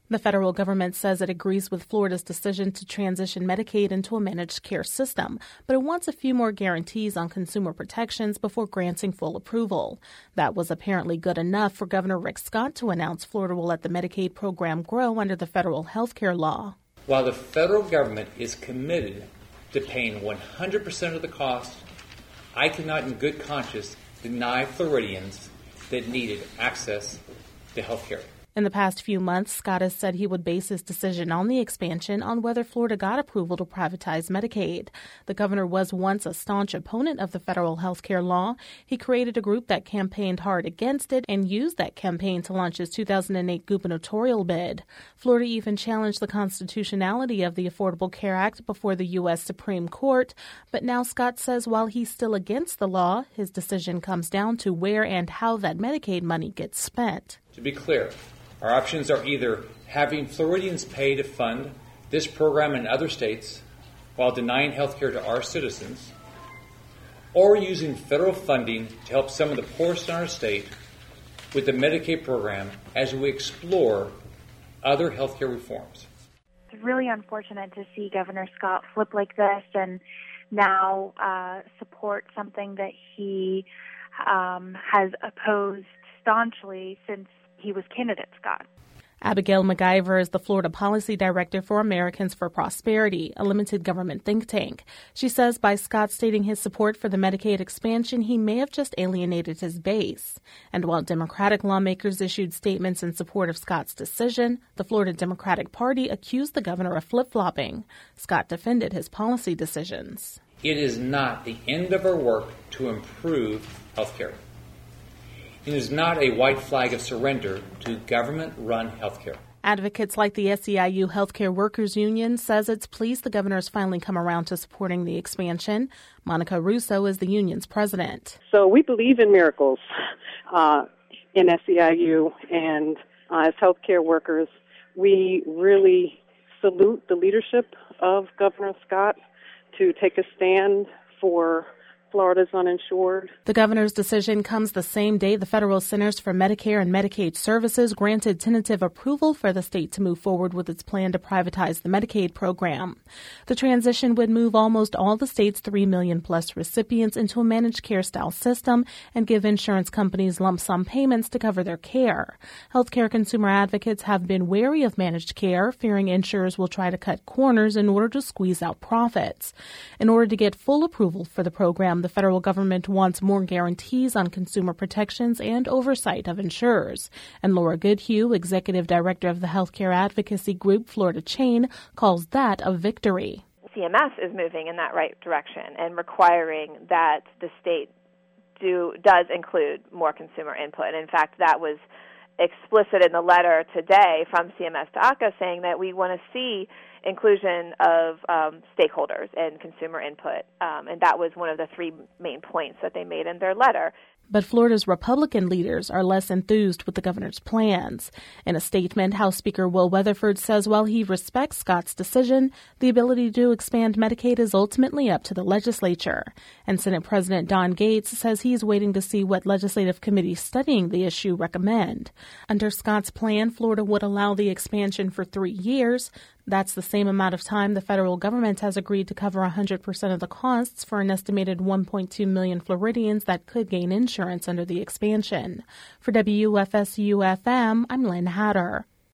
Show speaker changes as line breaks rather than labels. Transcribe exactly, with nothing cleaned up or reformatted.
The federal government says it agrees with Florida's decision to transition Medicaid into a managed care system, but it wants a few more guarantees on consumer protections before granting full approval. That was apparently good enough for Governor Rick Scott to announce Florida will let the Medicaid program grow under the federal health care law.
While the federal government is committed to paying one hundred percent of the cost, I cannot in good conscience deny Floridians that needed access to health care.
In the past few months, Scott has said he would base his decision on the expansion on whether Florida got approval to privatize Medicaid. The governor was once a staunch opponent of the federal health care law. He created a group that campaigned hard against it and used that campaign to launch his two thousand eight gubernatorial bid. Florida even challenged the constitutionality of the Affordable Care Act before the U S Supreme Court. But now Scott says while he's still against the law, his decision comes down to where and how that Medicaid money gets spent.
To be clear, our options are either having Floridians pay to fund this program in other states while denying health care to our citizens, or using federal funding to help some of the poorest in our state with the Medicaid program as we explore other health care reforms.
It's really unfortunate to see Governor Scott flip like this and now uh, support something that he um, has opposed staunchly since he was candidate Scott.
Abigail McIver is the Florida Policy Director for Americans for Prosperity, a limited government think tank. She says by Scott stating his support for the Medicaid expansion, he may have just alienated his base. And while Democratic lawmakers issued statements in support of Scott's decision, the Florida Democratic Party accused the governor of flip-flopping. Scott defended his policy decisions.
It is not the end of our work to improve health care. It is not a white flag of surrender to government-run health care.
Advocates like the S E I U Healthcare Workers Union says it's pleased the governor has finally come around to supporting the expansion. Monica Russo is the union's president.
So we believe in miracles uh, in S E I U, and uh, as healthcare workers, we really salute the leadership of Governor Scott to take a stand for Florida's uninsured.
The governor's decision comes the same day the Federal Centers for Medicare and Medicaid Services granted tentative approval for the state to move forward with its plan to privatize the Medicaid program. The transition would move almost all the state's three million plus recipients into a managed care style system and give insurance companies lump sum payments to cover their care. Healthcare consumer advocates have been wary of managed care, fearing insurers will try to cut corners in order to squeeze out profits. In order to get full approval for the program, the federal government wants more guarantees on consumer protections and oversight of insurers. And Laura Goodhue, executive director of the healthcare advocacy group Florida Chain, calls that a victory.
C M S is moving in that right direction and requiring that the state do does include more consumer input. And in fact, that was explicit in the letter today from C M S to A C A saying that we want to see inclusion of um, stakeholders and consumer input. Um, and that was one of the three main points that they made in their letter.
But Florida's Republican leaders are less enthused with the governor's plans. In a statement, House Speaker Will Weatherford says while he respects Scott's decision, the ability to expand Medicaid is ultimately up to the legislature. And Senate President Don Gates says he's waiting to see what legislative committees studying the issue recommend. Under Scott's plan, Florida would allow the expansion for three years. That's the same amount of time the federal government has agreed to cover one hundred percent of the costs for an estimated one point two million Floridians that could gain insurance under the expansion. For W F S U F M, I'm Lynn Hatter.